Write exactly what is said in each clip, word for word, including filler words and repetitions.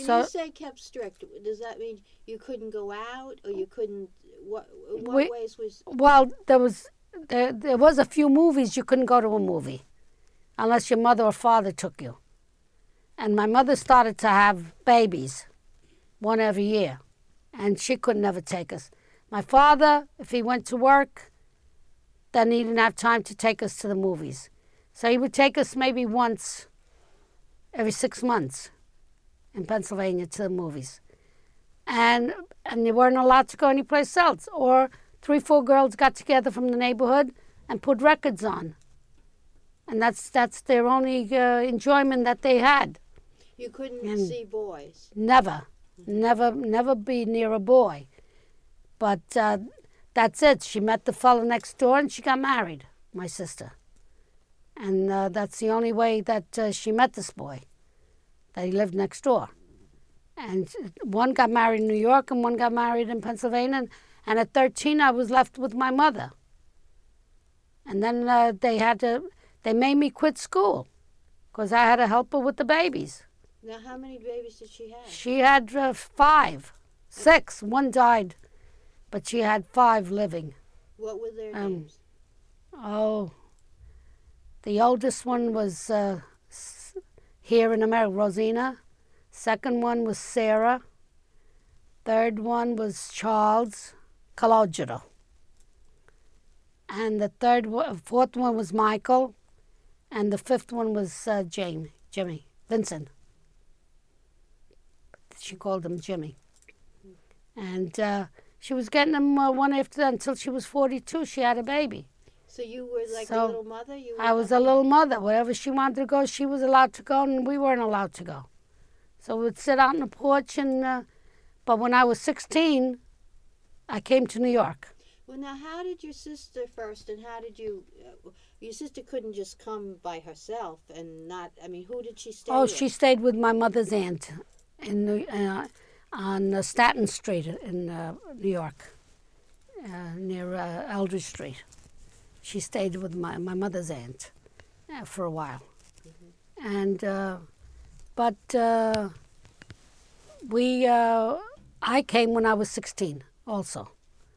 When So you say kept strict, does that mean you couldn't go out, or you couldn't? What? In what we, ways was? well, there was there, there was a few movies you couldn't go to a movie unless your mother or father took you. And my mother started to have babies, one every year, and she could never take us. My father, if he went to work, then he didn't have time to take us to the movies. So he would take us maybe once every six months in Pennsylvania to the movies. And and you weren't allowed to go anyplace else. Or three, four girls got together from the neighborhood and put records on. And that's that's their only uh, enjoyment that they had. You couldn't And see boys. Never, never, never be near a boy. But uh, that's it. She met the fellow next door and she got married, my sister. And uh, that's the only way that uh, she met this boy, that he lived next door. And one got married in New York and one got married in Pennsylvania. And, and at thirteen, I was left with my mother. And then uh, they had to, they made me quit school because I had to help her with the babies. Now, how many babies did she have? She had uh, five, six. One died, but she had five living. What were their Um, names? Oh, the oldest one was uh, s- here in America, Rosina. Second one was Sarah. Third one was Charles Calogero. And the third, one, fourth one was Michael. And the fifth one was uh, Jamie, Jimmy, Vincent. She called him Jimmy. And uh, she was getting them uh, one after that until she was forty-two. She had a baby. So you were like so a little mother? You were I was a lucky? little mother. Wherever she wanted to go, she was allowed to go, and we weren't allowed to go. So we'd sit out on the porch. And uh, but when I was sixteen, I came to New York. Well, now, how did your sister first, and how did you? Uh, your sister couldn't just come by herself, and not. I mean, who did she stay Oh, with? she stayed with my mother's aunt in New, uh, on uh, Staten Street in uh, New York, uh, near uh, Eldridge Street. She stayed with my, my mother's aunt uh, for a while. Mm-hmm. And, uh, but uh, we, uh, I came when I was sixteen also.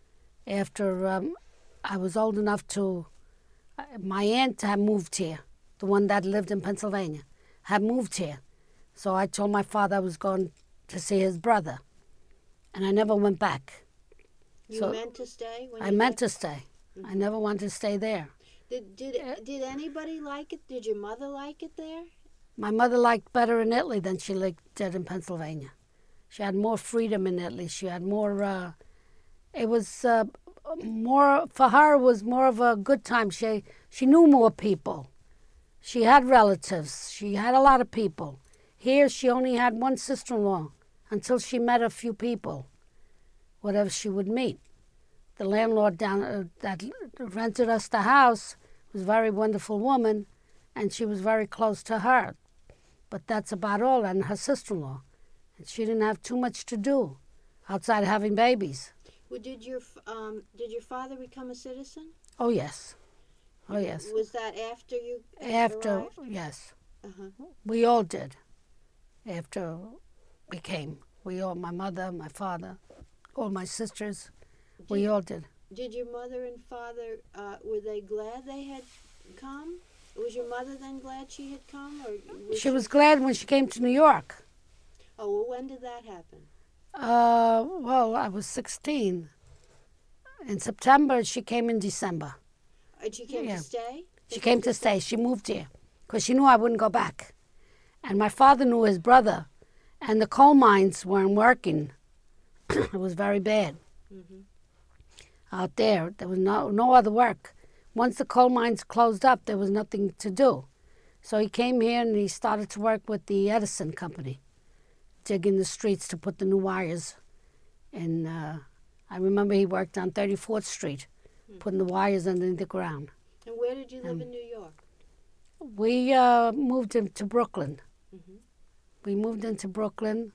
After um, I was old enough to, uh, my aunt had moved here, the one that lived in Pennsylvania, had moved here. So I told my father I was going to see his brother, and I never went back. You so meant to stay? When I you meant left? to stay. I never wanted to stay there. Did did did anybody like it? Did your mother like it there? My mother liked better in Italy than she liked did in Pennsylvania. She had more freedom in Italy. She had more. Uh, it was uh, more for her. It was more of a good time. She she knew more people. She had relatives. She had a lot of people. Here she only had one sister-in-law until she met a few people, whatever she would meet. The landlord down uh, that rented us the house was a very wonderful woman, and she was very close to her. But that's about all, and her sister-in-law. And she didn't have too much to do outside of having babies. Well, did your f- um did your father become a citizen? Oh, yes. Oh, yes. Was that after you After, arrived? yes. Uh-huh. We all did. After we came. We all, my mother, my father, all my sisters, we Did- all did. Did your mother and father, uh, were they glad they had come? Was your mother then glad she had come? Or was She was glad when she came to New York. Oh, well, when did that happen? Uh, well, I was sixteen. In September, she came in December. And she came Yeah. to stay? She came to stay. She moved here because she knew I wouldn't go back. And my father knew his brother, and the coal mines weren't working. It was very bad Mm-hmm. out there. There was no, no other work. Once the coal mines closed up, there was nothing to do. So he came here and he started to work with the Edison Company, digging the streets to put the new wires in. Uh, I remember he worked on thirty-fourth Street, putting the wires underneath the ground. And where did you live Um, in New York? We uh, moved into Brooklyn. Mm-hmm. We moved into Brooklyn.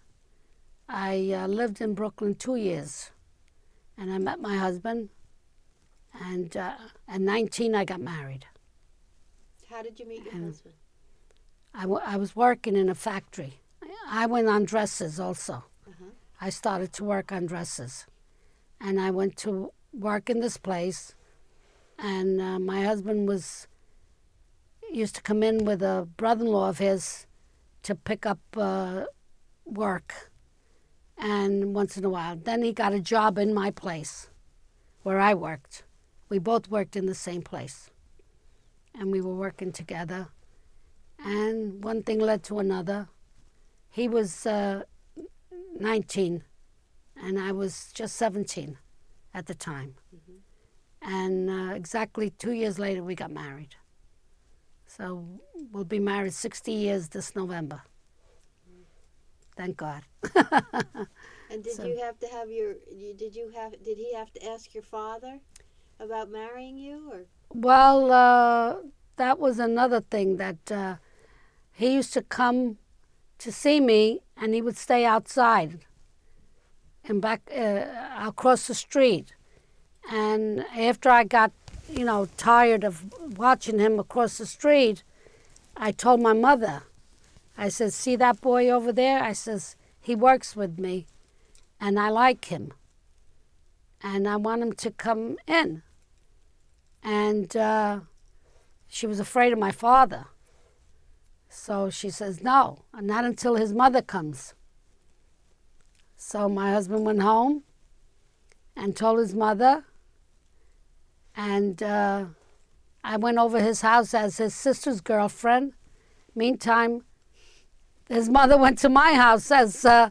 I uh, lived in Brooklyn two years, and I met my husband. And uh, at nineteen, I got married. How did you meet your And- husband? I, w- I was working in a factory I went on dresses also. Uh-huh. I started to work on dresses. And I went to work in this place. And uh, my husband was used to come in with a brother-in-law of his to pick up uh, work. And once in a while. Then he got a job in my place where I worked. We both worked in the same place. And we were working together. And one thing led to another. He was uh, nineteen, and I was just seventeen at the time. Mm-hmm. And uh, exactly two years later, we got married. So we'll be married sixty years this November. Mm. Thank God. And did So- you have to have your? You, did you have? Did he have to ask your father about marrying you, or? Well, uh, that was another thing that uh, he used to come to see me, and he would stay outside and back uh, across the street. And after I got, you know, tired of watching him across the street, I told my mother, I said, "See that boy over there?" I says, "He works with me, and I like him, and I want him to come in." And uh, she was afraid of my father. So she says, "No, not until his mother comes." So my husband went home and told his mother. And uh, I went over his house as his sister's girlfriend. Meantime, his mother went to my house, says, uh,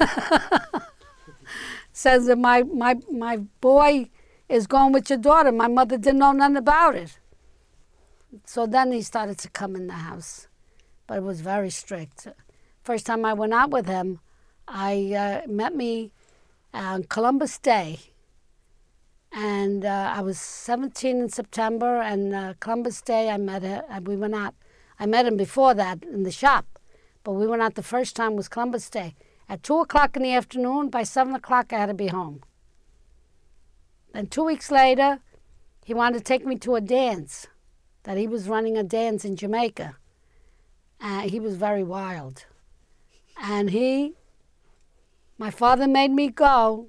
says that my, my, my boy is going with your daughter. My mother didn't know nothing about it. So then he started to come in the house. But it was very strict. First time I went out with him, I uh, met me on Columbus Day. And uh, I was seventeen in September, and uh, Columbus Day I met him. We went out. I met him before that in the shop. But we went out the first time was Columbus Day. At two o'clock in the afternoon, by seven o'clock I had to be home. Then two weeks later, he wanted to take me to a dance, that he was running a dance in Jamaica. Uh, he was very wild. And he, my father made me go,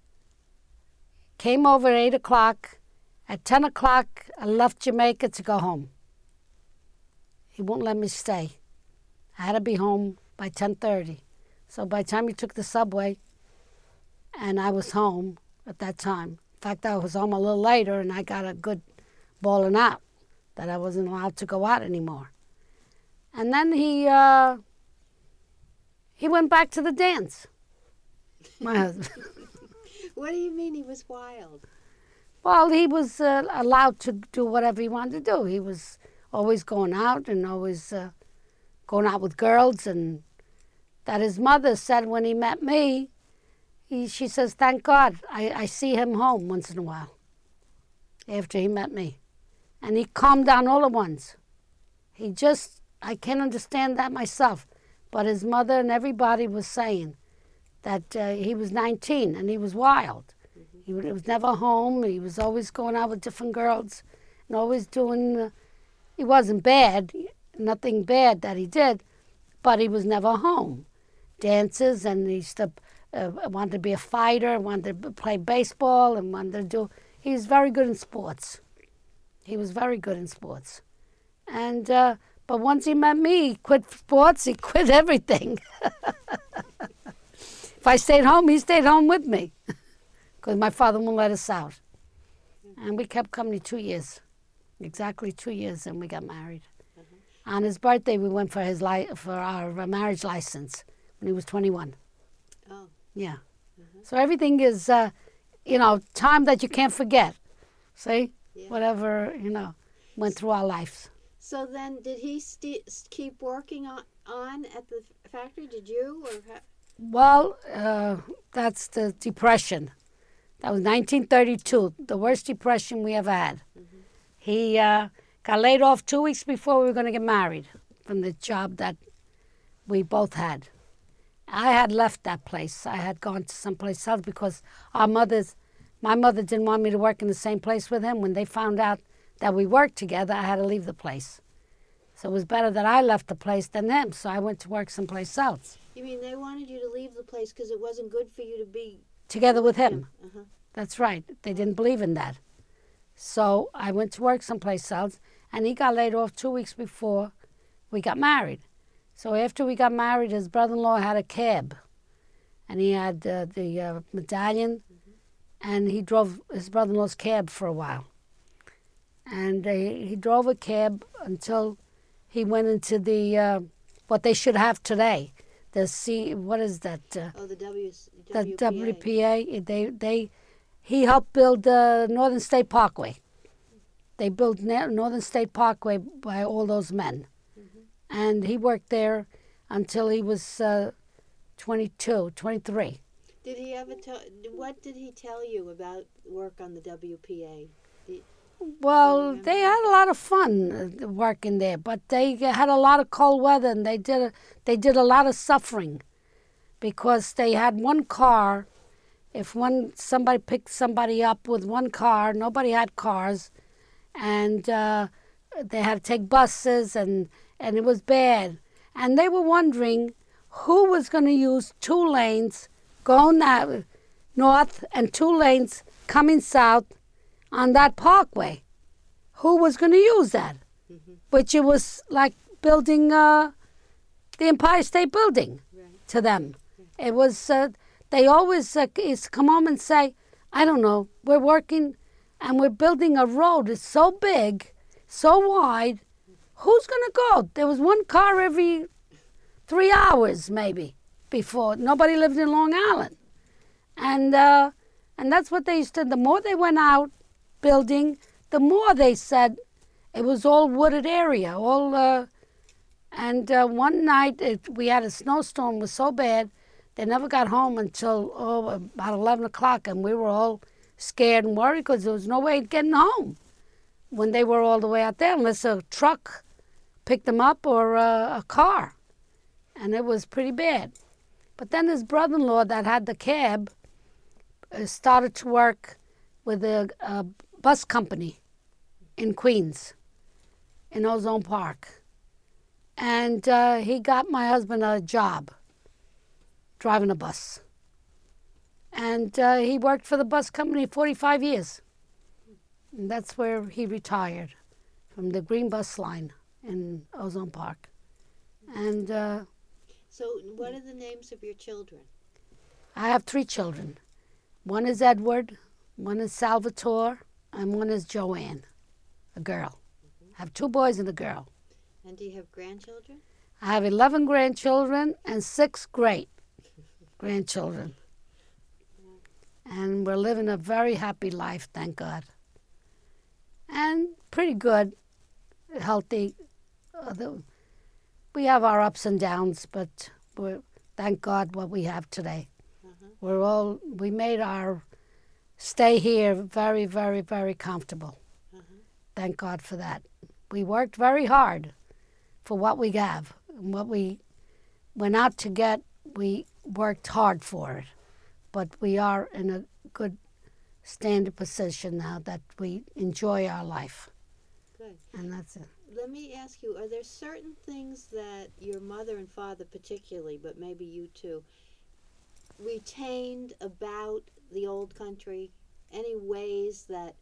came over at eight o'clock. At ten o'clock, I left Jamaica to go home. He wouldn't let me stay. I had to be home by ten thirty. So by the time he took the subway, and I was home at that time. In fact, I was home a little later, and I got a good bawling out that I wasn't allowed to go out anymore. And then he uh, he went back to the dance, my husband. What do you mean he was wild? Well, he was uh, allowed to do whatever he wanted to do. He was always going out and always uh, going out with girls. And that his mother said when he met me, he, she says, "Thank God, I, I see him home once in a while," after he met me. And he calmed down all at once. He just... I can't understand that myself, but his mother and everybody was saying that uh, he was nineteen and he was wild. Mm-hmm. He, was, he was never home. He was always going out with different girls and always doing... Uh, he wasn't bad, nothing bad that he did, but he was never home. Dances, and he used to, uh, wanted to be a fighter, wanted to play baseball, and wanted to do... He was very good in sports. He was very good in sports. And... Uh, But once he met me, he quit sports, he quit everything. If I stayed home, he stayed home with me, because my father wouldn't let us out. And we kept company two years, exactly two years, and we got married. Mm-hmm. On his birthday, we went for his li- for our marriage license when he was twenty-one. Oh. Yeah. Mm-hmm. So everything is, uh, you know, time that you can't forget. See? Yeah. Whatever, you know, went through our lives. So then, did he st- keep working on, on at the factory? Did you? Or ha- Well, uh, that's the depression. That was nineteen thirty-two, the worst depression we ever had. Mm-hmm. He uh, got laid off two weeks before we were going to get married from the job that we both had. I had left that place. I had gone to someplace else because our mothers, my mother didn't want me to work in the same place with him. When they found out that we worked together, I had to leave the place. So it was better that I left the place than him, so I went to work someplace else. You mean they wanted you to leave the place because it wasn't good for you to be together with him. Uh-huh. That's right. They didn't believe in that. So I went to work someplace else, and he got laid off two weeks before we got married. So after we got married, his brother-in-law had a cab, and he had uh, the uh, medallion, mm-hmm. and he drove his brother-in-law's cab for a while. And uh, he drove a cab until he went into the, uh, what they should have today, the C, what is that? Uh, oh, the W, the W P A. They, they, he helped build the Northern State Parkway. They built Northern State Parkway by all those men. Mm-hmm. And he worked there until he was uh, twenty-two, twenty-three. Did he ever tell, what did he tell you about work on the W P A? Did, well, they had a lot of fun uh, working there, but they had a lot of cold weather, and they did a, they did a lot of suffering because they had one car. If one somebody picked somebody up with one car, nobody had cars, and uh, they had to take buses, and, and it was bad. And they were wondering who was going to use two lanes going that north and two lanes coming south on that parkway. Who was going to use that? Mm-hmm. Which it was like building uh, the Empire State Building right. to them. Right. It was, uh, they always uh, is come home and say, I don't know, we're working and we're building a road. It's so big, so wide. Who's going to go? There was one car every three hours maybe before. Nobody lived in Long Island. And, uh, and that's what they used to, the more they went out, building, the more they said it was all wooded area, all. Uh, and uh, one night it, we had a snowstorm. It was so bad, they never got home until oh, about eleven o'clock, and we were all scared and worried because there was no way of getting home when they were all the way out there, unless a truck picked them up or uh, a car, and it was pretty bad. But then his brother-in-law that had the cab uh, started to work with a, a bus company in Queens, in Ozone Park. And uh, he got my husband a job driving a bus. And uh, he worked for the bus company forty-five years. And that's where he retired, from the Green Bus Line in Ozone Park. And uh, so what are the names of your children? I have three children. One is Edward, one is Salvatore, and one is Joanne, a girl. Mm-hmm. I have two boys and a girl. And do you have grandchildren? I have eleven grandchildren and six great grandchildren. Yeah. And we're living a very happy life, thank God. And pretty good, healthy. Uh, the, we have our ups and downs, but we're, thank God what we have today. Uh-huh. We're all, we made our stay here very, very, very comfortable. Uh-huh. Thank God for that. We worked very hard for what we have. And what we went out to get, we worked hard for it. But we are in a good standard position now that we enjoy our life. Good. And that's it. Let me ask you, are there certain things that your mother and father particularly, but maybe you too, retained about the old country? Any ways that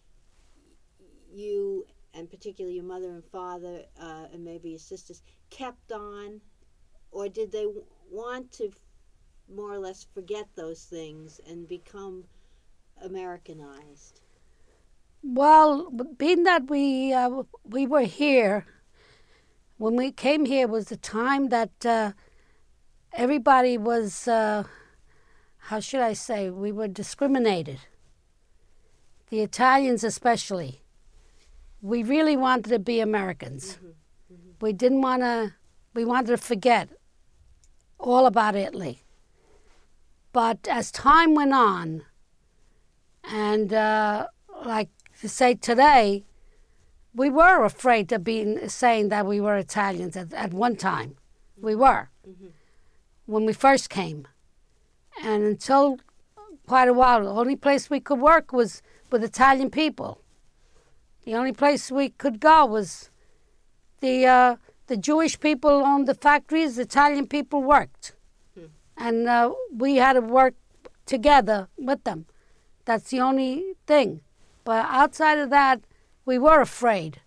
you, and particularly your mother and father, uh, and maybe your sisters, kept on? Or did they w- want to f- more or less forget those things and become Americanized? Well, being that we uh, we were here, when we came here was the time that uh, everybody was, uh, how should I say, we were discriminated. The Italians especially. We really wanted to be Americans. Mm-hmm. Mm-hmm. We didn't want to, we wanted to forget all about Italy. But as time went on, and uh, like to say today, we were afraid to be saying that we were Italians at, at one time. Mm-hmm. We were, mm-hmm. when we first came. And until quite a while, the only place we could work was with Italian people. The only place we could go was the uh, the Jewish people owned the factories, the Italian people worked. and uh, we had to work together with them. That's the only thing. But outside of that, we were afraid.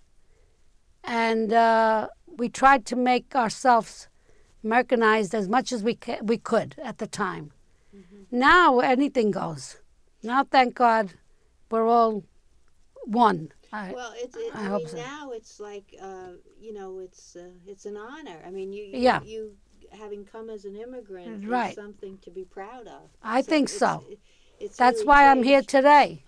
And uh, we tried to make ourselves Americanized as much as we ca- we could at the time. Mm-hmm. Now anything goes. Now, thank God, we're all one. I, well, it's, it, I, I hope mean, so. now it's like, uh, you know, it's uh, it's an honor. I mean, you, you, Yeah. you having come as an immigrant Right. is something to be proud of. I so think it's, so. It, it's That's really why I'm here changed. today.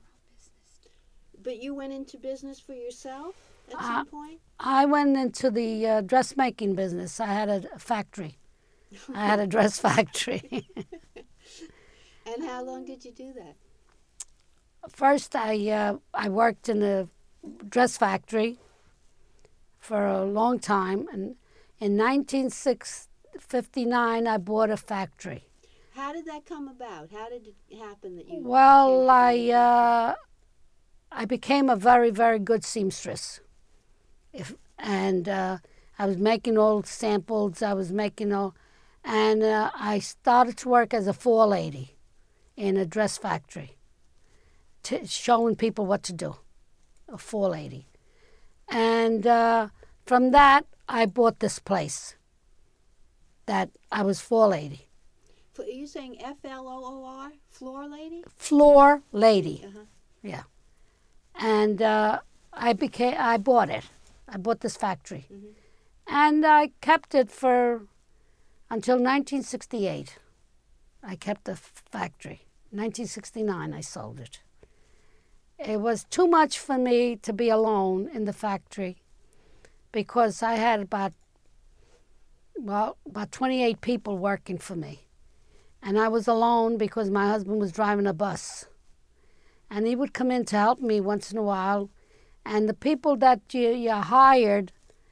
But you went into business for yourself at Uh, some point? I went into the uh, dressmaking business. I had a factory. I had a dress factory. And how long did you do that? First, I uh, I worked in a dress factory for a long time, and in nineteen fifty-nine, I bought a factory. How did that come about? How did it happen that you? Well, came to I be- uh, I became a very very good seamstress, if and uh, I was making old samples. I was making all, and uh, I started to work as a forelady in a dress factory, t- showing people what to do, a forelady. And uh, from that, I bought this place that I was forelady. F- Are you saying F L O O R, floor lady? Floor lady, Uh-huh. yeah. And uh, I became, I bought it. I bought this factory. Mhm. And I kept it for, until nineteen sixty-eight. I kept the f- factory. nineteen sixty-nine, I sold it. It was too much for me to be alone in the factory because I had about, well, about twenty-eight people working for me. And I was alone because my husband was driving a bus. And he would come in to help me once in a while. And the people that you, you hired,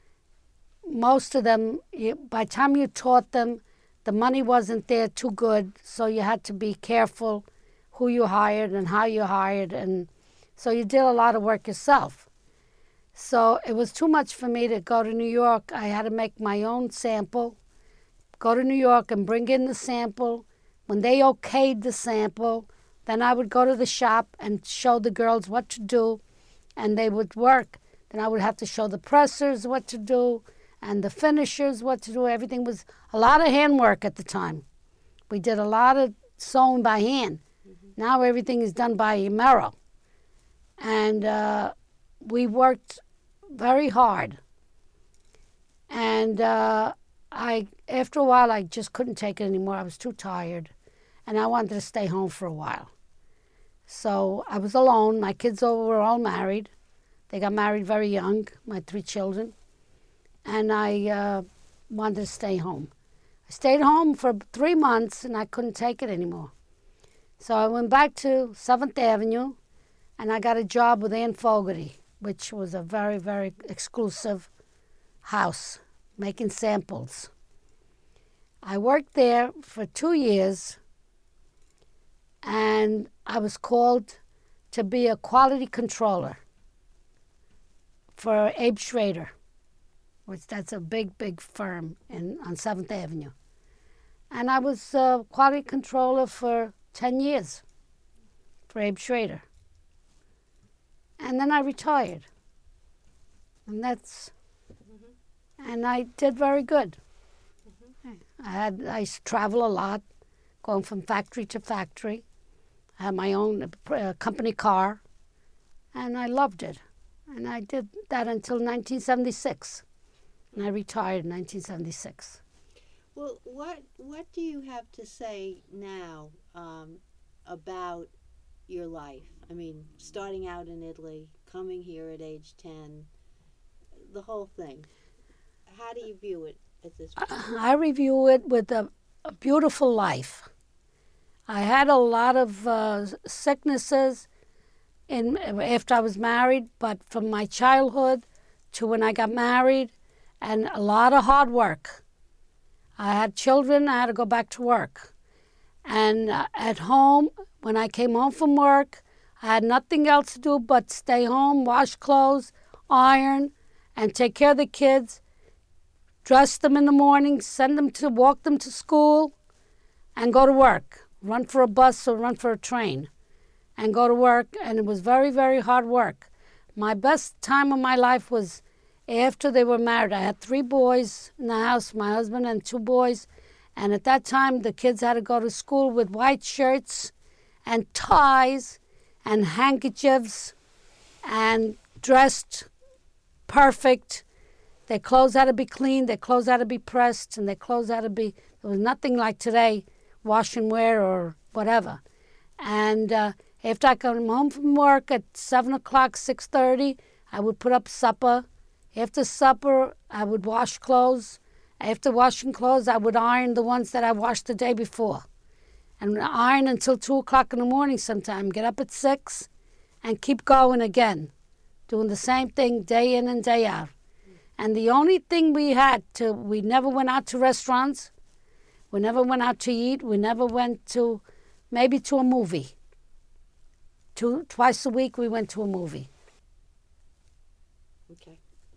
most of them, you, by the time you taught them, the money wasn't there too good, so you had to be careful who you hired and how you hired, and so you did a lot of work yourself. So it was too much for me to go to New York. I had to make my own sample, go to New York and bring in the sample. When they okayed the sample, then I would go to the shop and show the girls what to do, and they would work. Then I would have to show the pressers what to do, and the finishers what to do. Everything was a lot of handwork at the time. We did a lot of sewing by hand. Mm-hmm. Now everything is done by Mero. And uh, we worked very hard. And uh, I, after a while, I just couldn't take it anymore. I was too tired. And I wanted to stay home for a while. So I was alone. My kids all were all married. They got married very young, my three children. And I uh, wanted to stay home. I stayed home for three months, and I couldn't take it anymore. So I went back to seventh Avenue, and I got a job with Ann Fogarty, which was a very, very exclusive house, making samples. I worked there for two years, and I was called to be a quality controller for Abe Schrader, which that's a big, big firm in on seventh Avenue. And I was a quality controller for ten years for Abe Schrader. And then I retired. And that's, mm-hmm. and I did very good. Mm-hmm. I had, I used to travel a lot, going from factory to factory. I had my own uh, company car, and I loved it. And I did that until nineteen seventy-six. And I retired in nineteen seventy-six. Well, what what do you have to say now um, about your life? I mean, starting out in Italy, coming here at age ten, the whole thing. How do you view it at this point? I review it with a, a beautiful life. I had a lot of uh, sicknesses in after I was married, but from my childhood to when I got married, and a lot of hard work. I had children, I had to go back to work. And uh, at home, when I came home from work, I had nothing else to do but stay home, wash clothes, iron, and take care of the kids, dress them in the morning, send them to, walk them to school, and go to work, run for a bus or run for a train, and go to work. And it was very, very hard work. My best time of my life was after they were married. I had three boys in the house, my husband and two boys. And at that time, the kids had to go to school with white shirts and ties and handkerchiefs and dressed perfect. Their clothes had to be cleaned, their clothes had to be pressed, and their clothes had to be, there was nothing like today, wash and wear or whatever. And uh, after I come home from work at seven o'clock, six thirty, I would put up supper. After supper, I would wash clothes. After washing clothes, I would iron the ones that I washed the day before. And iron until two o'clock in the morning sometime. Get up at six and keep going again. Doing the same thing day in and day out. And the only thing we had to, we never went out to restaurants. We never went out to eat. We never went to, maybe to a movie. Two, twice a week we went to a movie. Okay.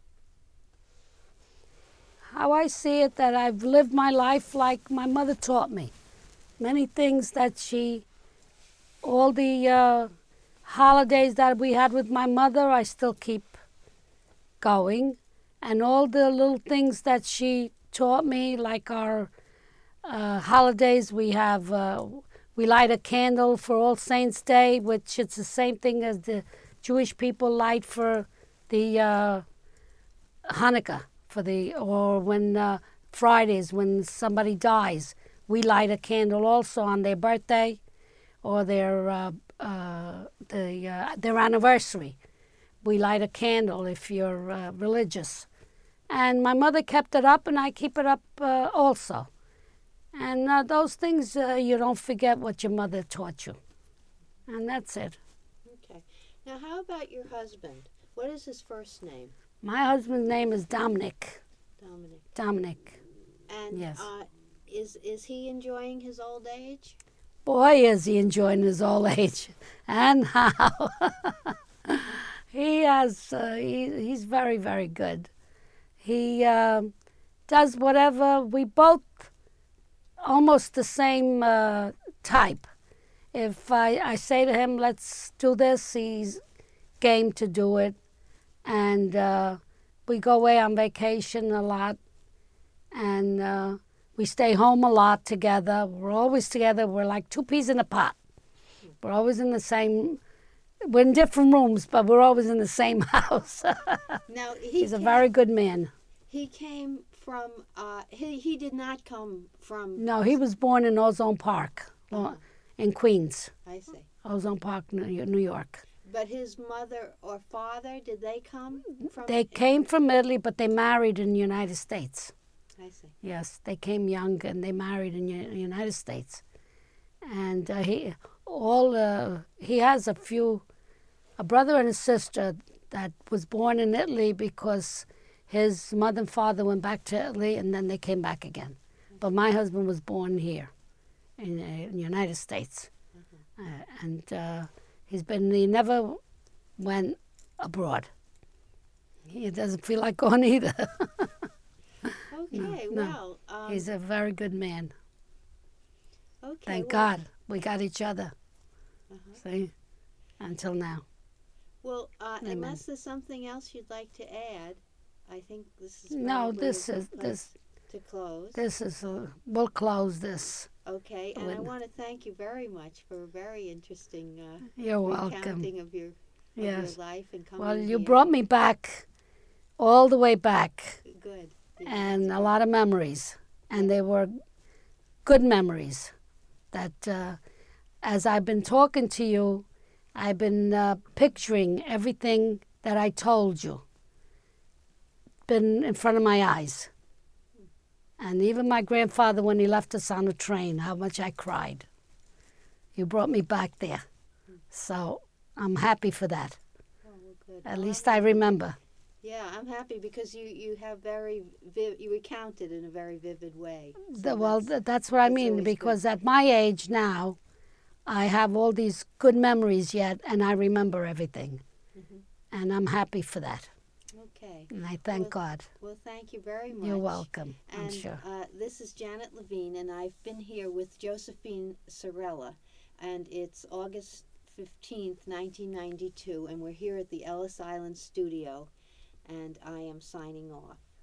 How I see it, that I've lived my life like my mother taught me. Many things that she, all the uh, holidays that we had with my mother, I still keep going. And all the little things that she taught me, like our uh, holidays, we have, uh, we light a candle for All Saints' Day, which it's the same thing as the Jewish people light for the uh, Hanukkah. For the, or when uh, Fridays, when somebody dies, we light a candle also on their birthday or their uh, uh, the uh, their anniversary. We light a candle if you're uh, religious. And my mother kept it up, and I keep it up uh, also. And uh, those things, uh, you don't forget what your mother taught you. And that's it. Okay. Now, how about your husband? What is his first name? My husband's name is Dominic. Dominic. Dominic. And yes. uh, is is he enjoying his old age? Boy, is he enjoying his old age. And how. he has, uh, he, he's very, very good. He uh, does whatever. We both almost the same uh, type. If I, I say to him, let's do this, he's game to do it. And uh, we go away on vacation a lot, and uh, we stay home a lot together. We're always together. We're like two peas in a pot. We're always in the same, we're in different rooms, but we're always in the same house. Now he He's a came, very good man. He came from, uh, he, he did not come from... No, he was born in Ozone Park, Uh-huh. in Queens. I see. Ozone Park, New York. But his mother or father, did they come from... They came from Italy, but they married in the United States. I see. Yes, they came young and they married in the United States. And uh, he all uh, he has a few, a brother and a sister that was born in Italy because his mother and father went back to Italy and then they came back again. But my husband was born here in, uh, in the United States. Mm-hmm. uh, and uh, he's been, he never went abroad. He doesn't feel like going either. Okay, No, no. well... Um, He's a very good man. okay, Thank well, God we got each other. Uh-huh. See? Until now. Well, uh, Amen. unless there's something else you'd like to add, I think this is No, probably this a good is place this to close. this is uh, we'll close this. Okay, and I Wouldn't- want to thank you very much for a very interesting uh, You're welcome. recounting of your, of Yes. your life and coming Well, you here. brought me back all the way back Good. Yeah, and that's a lot of memories. And they were good memories that uh, as I've been talking to you, I've been uh, picturing everything that I told you. Been in front of my eyes. And even my grandfather, when he left us on the train, how much I cried. You brought me back there. So I'm happy for that. Oh, well, good. At Well, least I'm I happy. remember. Yeah, I'm happy because you, you have very, vi- you recounted in a very vivid way. So The- well, that's- th- that's what I that's mean, always good. because at my age now, I have all these good memories yet, and I remember everything. Mhm. And I'm happy for that. Okay. Okay. And I thank Well, God. Well, thank you very much. You're welcome, I'm And sure. uh, this is Janet Levine, and I've been here with Josephine Sorella, and it's August fifteenth, nineteen ninety-two, and we're here at the Ellis Island studio, and I am signing off.